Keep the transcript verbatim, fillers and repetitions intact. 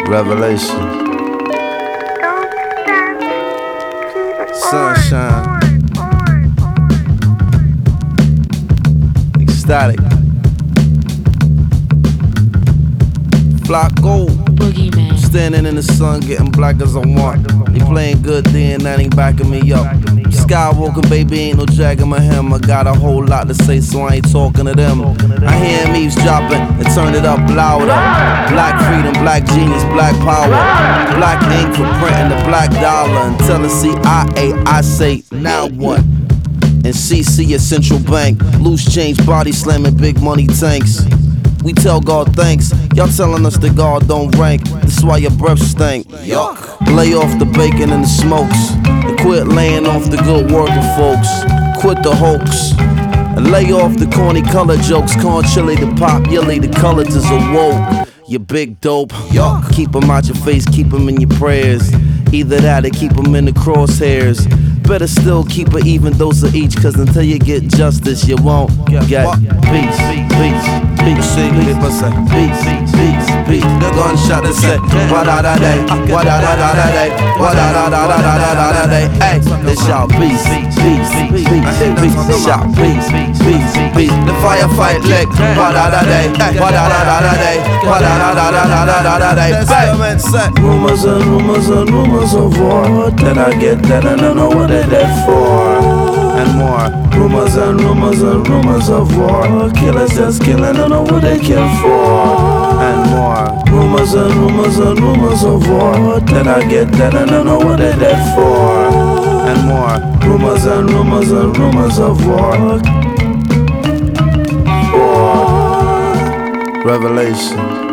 Revelation. Don't stop, keep it Sunshine. on, on, on. Ecstatic. Flock gold. Boogeyman. Standing in the sun, getting black as I want. They playing good then, that ain't backing me up. Skywalking, baby, ain't no dragging my hem. I got a whole lot to say, so I ain't talking to them. I hear him eavesdropping and turn it up louder. Black freedom, black genius, black power. Black ink for printing the black dollar. Until the C I A, I say, now what? And C C at Central Bank. Loose change, body slamming, big money tanks. We tell God thanks. Y'all telling us that God don't rank. That's why your breath stink. Yuck. Lay off the bacon and the smokes. And quit laying off the good working folks. Quit the hoax. And lay off the corny color jokes. Corn chili the pop, yelly the colors is awoke. You big dope. Yuck. Keep them out your face, keep them in your prayers. Either that or keep them in the crosshairs. Better still keep an even dose of each, cause until you get justice, you won't get peace, peace, peace, peace, peace, peace, peace. The gunshot that said, wa-da-da-day, wa-da-da-da-da-day, wa-da-da-da-da-da-da-day. Hey, they shout peace, peace, peace, peace, they shout peace, peace, peace. The firefight leg, wa-da-da-day, wa-da-da-da-da-day, wa-da-da-da-da-da-da-day. Rumors and rumors and rumors of war that I get that and I know what they're there for. And more. Rumors and rumors and rumors of war. Killers just killing, I don't know what they kill for. And more. Rumors and rumors and rumors of war that I get that and I know what they're there for. And more. Rumors and rumors and rumors of war. War. Revelation.